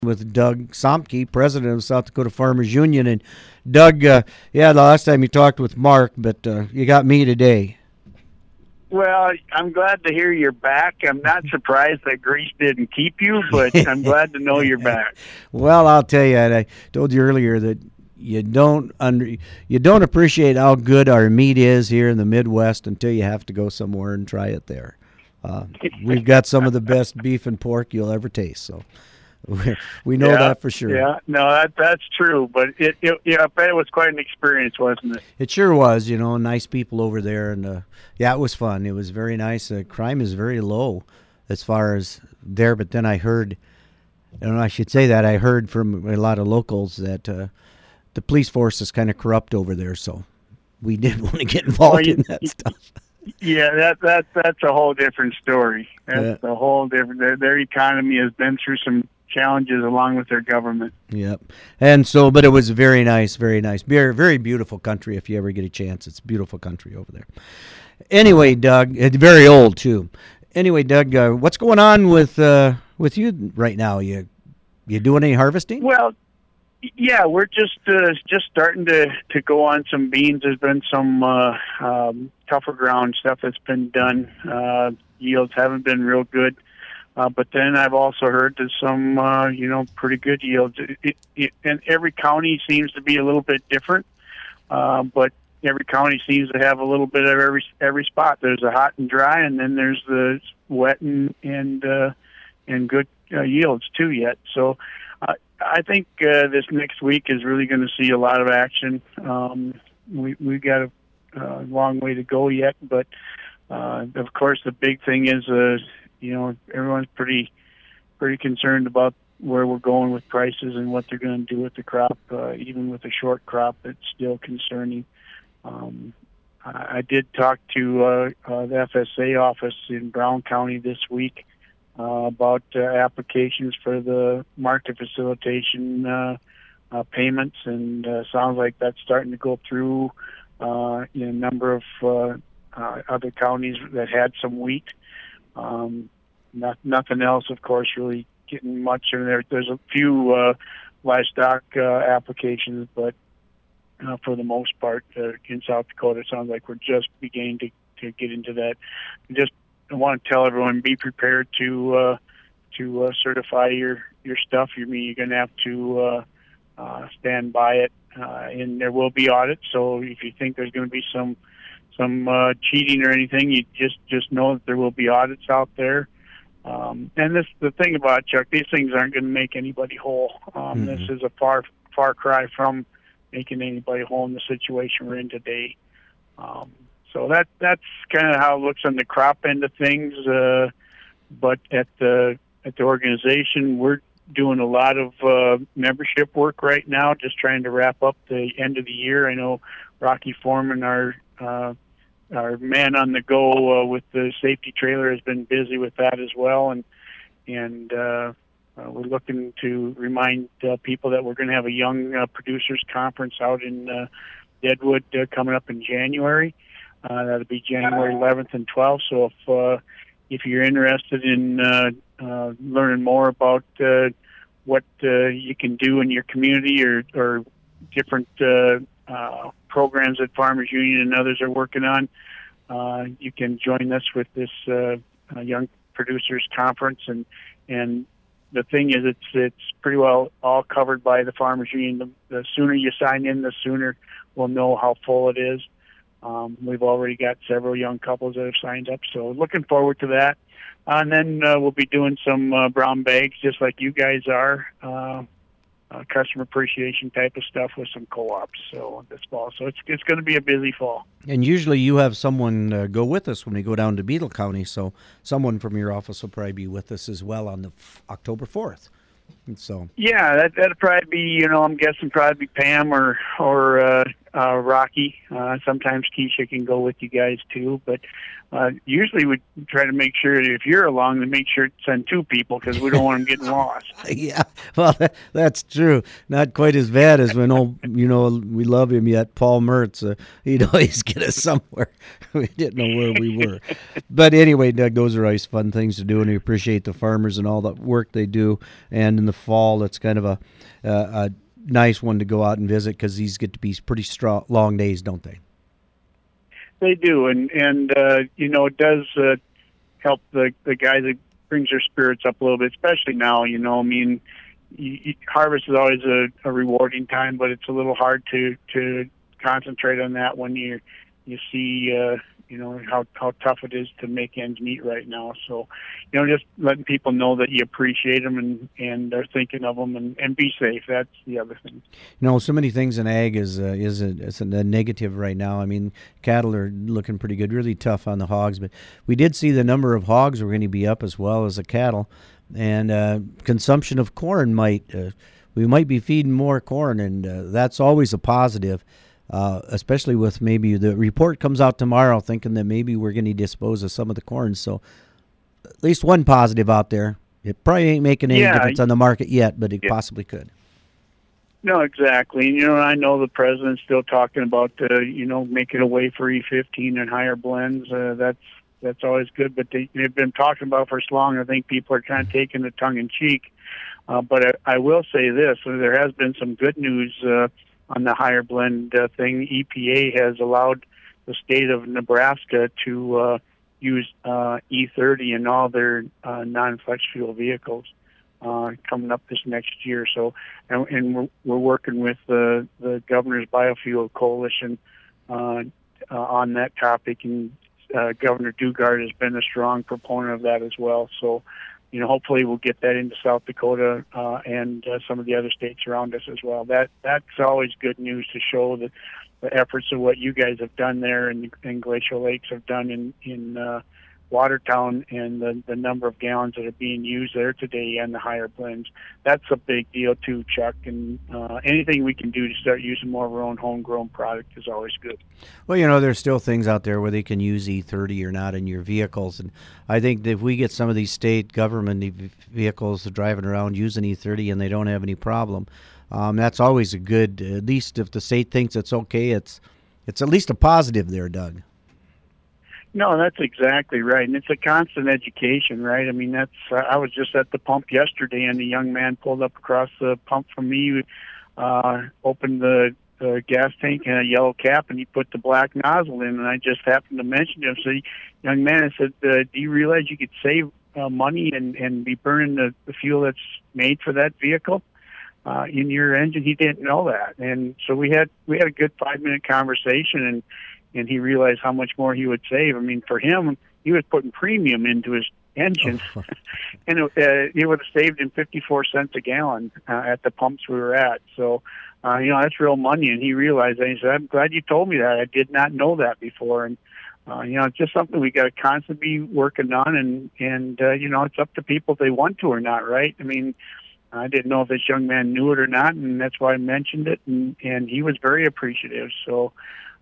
with Doug Somke, president of South Dakota Farmers Union. And Doug, the last time you talked with Mark, but you got me today. Well, I'm glad to hear you're back. I'm not surprised that Greece didn't keep you, but I'm glad to know you're back. Well, I'll tell you, and I told you earlier that you don't appreciate how good our meat is here in the Midwest until you have to go somewhere and try it there. We've got some of the best beef and pork you'll ever taste, so we know that for sure. Yeah, no, that's true. But I bet it was quite an experience, wasn't it? It sure was. Nice people over there, and it was fun. It was very nice. Crime is very low as far as there. But then I heard, I should say that I heard from a lot of locals that the police force is kind of corrupt over there. So we didn't want to get involved in that stuff. Yeah, that's a whole different story. That's a whole different. Their economy has been through some challenges along with their government. Yep. And so, but it was very nice, very nice. Very, very beautiful country if you ever get a chance. It's a beautiful country over there. Anyway, Doug, it's very old too. Anyway, Doug, what's going on with you right now? You doing any harvesting? Well, yeah, we're just starting to go on some beans. There's been some tougher ground stuff that's been done. Yields haven't been real good. But then I've also heard there's some, pretty good yields. And every county seems to be a little bit different, but every county seems to have a little bit of every spot. There's the hot and dry, and then there's the wet and good yields too yet. So I think this next week is really going to see a lot of action. We've got a long way to go yet, but of course the big thing is everyone's pretty concerned about where we're going with prices and what they're going to do with the crop. Even with a short crop, it's still concerning. I did talk to the FSA office in Brown County this week about applications for the market facilitation payments, and sounds like that's starting to go through in a number of other counties that had some wheat. Nothing else, of course, really getting much in there. There's a few livestock applications, but for the most part, in South Dakota, it sounds like we're just beginning to get into that. I want to tell everyone, be prepared to certify your stuff. You're going to have to stand by it, and there will be audits. So if you think there's going to be some cheating or anything, you just know that there will be audits out there. And the thing about it, Chuck, these things aren't going to make anybody whole. This is a far cry from making anybody whole in the situation we're in today. So that's kind of how it looks on the crop end of things. But at the organization, we're doing a lot of membership work right now, just trying to wrap up the end of the year. I know Rocky Foreman, our man on the go with the safety trailer, has been busy with that as well, and we're looking to remind people that we're going to have a young producers conference out in Deadwood coming up in January. That'll be January 11th and 12th. So if you're interested in learning more about what you can do in your community or different programs that Farmers Union and others are working on, you can join us with this Young Producers Conference. And the thing is, it's pretty well all covered by the Farmers Union. The sooner you sign in, the sooner we'll know how full it is. We've already got several young couples that have signed up, so looking forward to that. And then we'll be doing some brown bags, just like you guys are, customer appreciation type of stuff with some co-ops. So this fall, so it's going to be a busy fall. And usually you have someone go with us when we go down to Beetle County, so someone from your office will probably be with us as well on the October 4th. And so yeah, that'd probably be, I'm guessing probably Pam or Rocky. Sometimes Keisha can go with you guys too, but usually we try to make sure that if you're along, to make sure to send two people because we don't want them getting lost. Yeah, well, that's true. Not quite as bad as when we love him yet, Paul Mertz. He'd always get us somewhere. We didn't know where we were. But anyway, Doug, those are always fun things to do, and we appreciate the farmers and all the work they do. And in the fall, it's kind of a nice one to go out and visit because these get to be pretty long days, don't they? They do, and it does help the guys. It brings their spirits up a little bit, especially now. I mean, harvest is always a rewarding time, but it's a little hard to concentrate on that when you see how tough it is to make ends meet right now. So, just letting people know that you appreciate them and are thinking of them and be safe. That's the other thing. So many things in ag is a negative right now. I mean, cattle are looking pretty good, really tough on the hogs, but we did see the number of hogs were going to be up as well as the cattle, and consumption of corn we might be feeding more corn, and that's always a positive. Especially with maybe the report comes out tomorrow thinking that maybe we're going to dispose of some of the corn. So at least one positive out there. It probably ain't making any difference on the market yet, but it possibly could. No, exactly. And, I know the president's still talking about, making a way for E15 and higher blends. That's always good, but they've been talking about for so long. I think people are kind of taking it tongue-in-cheek. But I will say this. There has been some good news on the higher blend thing. EPA has allowed the state of Nebraska to use E30 in all their non-flex fuel vehicles coming up this next year. So, and we're working with the Governor's Biofuel Coalition on that topic, and Governor Dugard has been a strong proponent of that as well. So, hopefully we'll get that into South Dakota and some of the other states around us as well. That's always good news to show the efforts of what you guys have done there and Glacial Lakes have done in Watertown, and the number of gallons that are being used there today and the higher blends. That's a big deal too, Chuck, and anything we can do to start using more of our own homegrown product is always good. Well, there's still things out there where they can use E30 or not in your vehicles, and I think that if we get some of these state government vehicles driving around using E30 and they don't have any problem, that's always a good, at least if the state thinks it's okay, it's at least a positive there, Doug. No, that's exactly right, and it's a constant education, right? I mean, I was just at the pump yesterday, and the young man pulled up across the pump from me, opened the gas tank and a yellow cap, and he put the black nozzle in, and I just happened to mention to him. So, young man, I said, do you realize you could save money and be burning the fuel that's made for that vehicle in your engine? He didn't know that, and so we had a good 5-minute conversation, and he realized how much more he would save. I mean, for him, he was putting premium into his engine, and it would have saved him 54 cents a gallon at the pumps we were at. So, that's real money, and he realized that. He said, I'm glad you told me that. I did not know that before. And, it's just something we got to constantly be working on, and it's up to people if they want to or not, right? I mean, I didn't know if this young man knew it or not, and that's why I mentioned it, and he was very appreciative. So,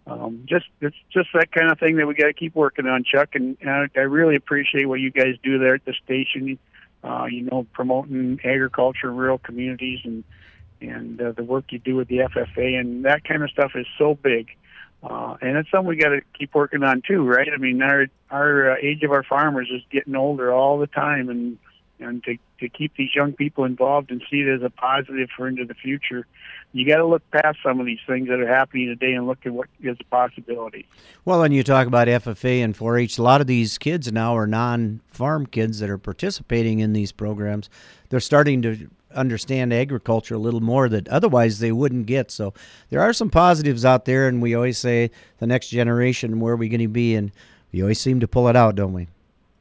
it's just that kind of thing that we got to keep working on, Chuck. And I really appreciate what you guys do there at the station. Promoting agriculture, rural communities, and the work you do with the FFA, and that kind of stuff is so big. And it's something we got to keep working on too, right? I mean, our age of our farmers is getting older all the time, and to keep these young people involved and see it as a positive for into the future, you got to look past some of these things that are happening today and look at what is a possibility. Well, and you talk about FFA and 4-H, a lot of these kids now are non-farm kids that are participating in these programs. They're starting to understand agriculture a little more that otherwise they wouldn't get. So there are some positives out there, and we always say the next generation, where are we going to be? And we always seem to pull it out, don't we?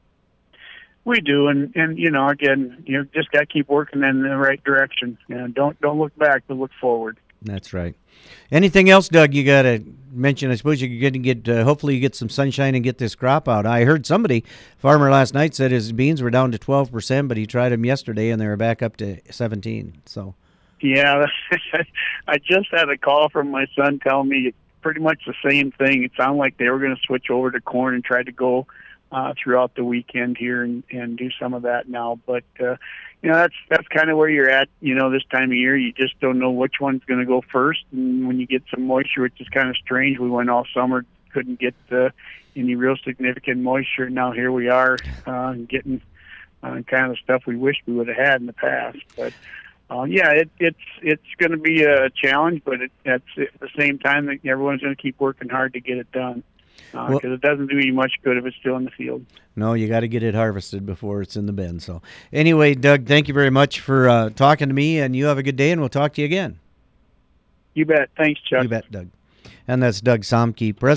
We do, and again, just got to keep working in the right direction. Don't look back, but look forward. That's right. Anything else, Doug, you got to mention? I suppose you're going to get, hopefully you get some sunshine and get this crop out. I heard farmer last night said his beans were down to 12%, but he tried them yesterday and they were back up to 17%. So. Yeah, I just had a call from my son telling me pretty much the same thing. It sounded like they were going to switch over to corn and try to go throughout the weekend here and do some of that now. But that's kind of where you're at. This time of year, you just don't know which one's going to go first. And when you get some moisture, which is kind of strange, we went all summer, couldn't get any real significant moisture. Now here we are getting kind of the stuff we wish we would have had in the past. But it's going to be a challenge, but at the same time, that everyone's going to keep working hard to get it done. Because it doesn't do you much good if it's still in the field. No, you got to get it harvested before it's in the bin. So anyway, Doug, thank you very much for talking to me, and you have a good day, and we'll talk to you again. You bet. Thanks, Chuck. You bet, Doug. And that's Doug Somke, President